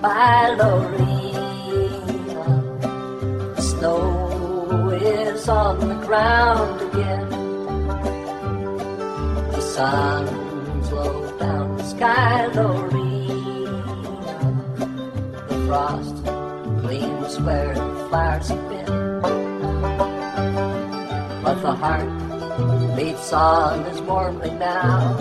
by Lorena. The snow is on the ground again. The sun's low down the sky, Lorena. The frost gleams where the flowers have been. But the heart beats on as warmly now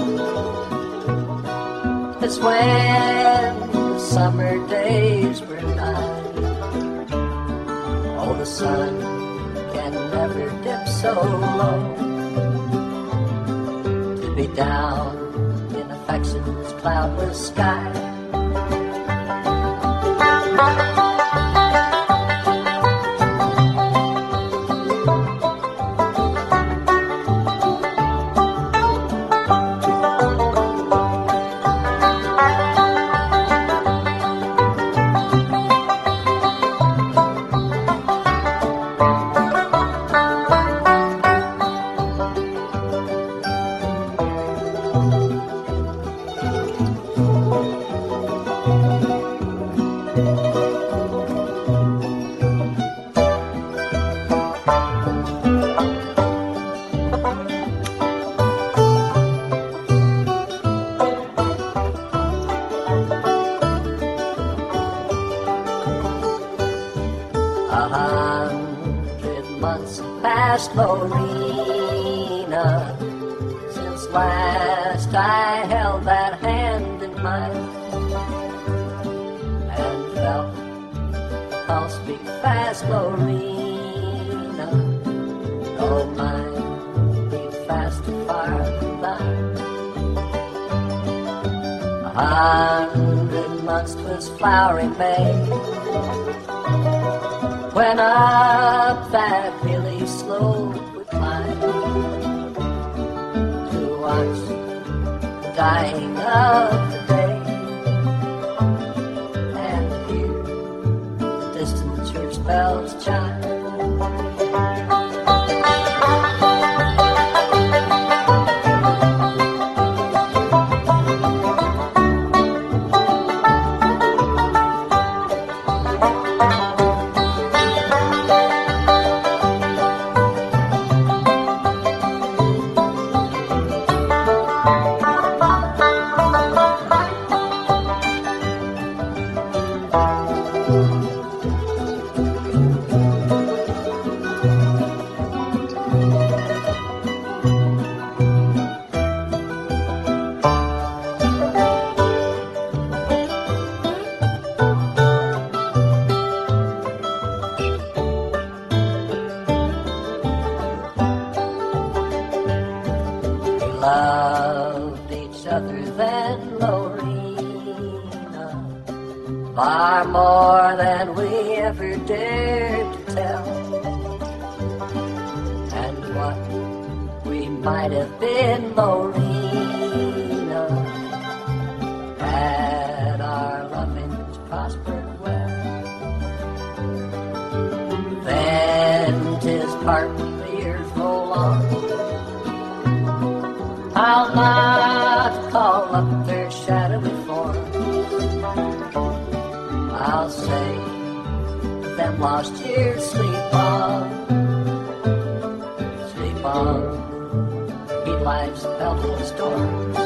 as when the summer days were nigh. Oh, the sun can never dip so low to be down in affection's cloudless sky. Past Lorena, since last I held that hand in mine and felt the pulse beat fast, Lorena. Oh, mine beat fast and far from thine. 100 months 'twas flowery May, when up that hilly slope we climbed to watch the dying of the day and hear the distant church bells chime. Loved each other then, Lorena, far more than we ever dared to tell. And what we might have been, Lorena, had our lovings prospered well. Then 'tis part the years roll on, I'll not call up their shadowy forms. I'll say, them lost years, sleep on, meet life's pelting storms.